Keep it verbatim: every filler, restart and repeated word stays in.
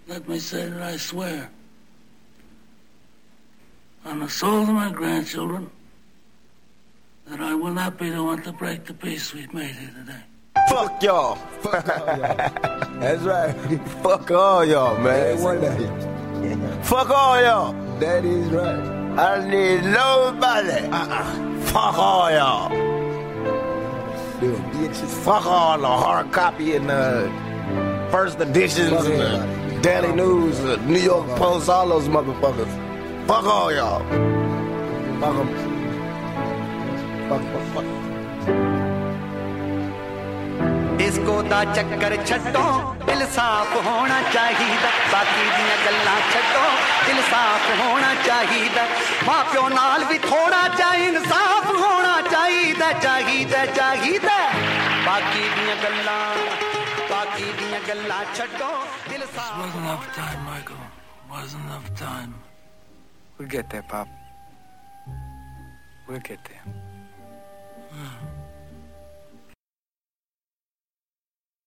let me say that I swear on the souls of my grandchildren that I will not be the one to break the peace we've made here today. Fuck y'all. Fuck all y'all. That's right. Fuck all y'all, man. One day. Fuck all y'all. That is right. I don't need nobody. Uh-uh. Fuck all y'all. Little bitches. Fuck all the hard copy and the first editions Fuck and everybody. the Daily News, the New York Post, all those motherfuckers. Fuck all y'all. Fuck 'em. Fuck, fuck, fuck. इसको दा चक्कर छड्डो दिल साफ होना चाहिदा बाकी दियां गल्लां छड्डो दिल साफ होना चाहिदा मां प्यो नाल भी थोड़ा चाहिए इंसाफ होना चाहिदा चाहिदा चाहिदा बाकी दियां गल्लां बाकी दियां गल्लां छड्डो दिल साफ Wasn't enough time, Michael. Wasn't enough time. We'll get there, Pop. We'll get there. Yeah.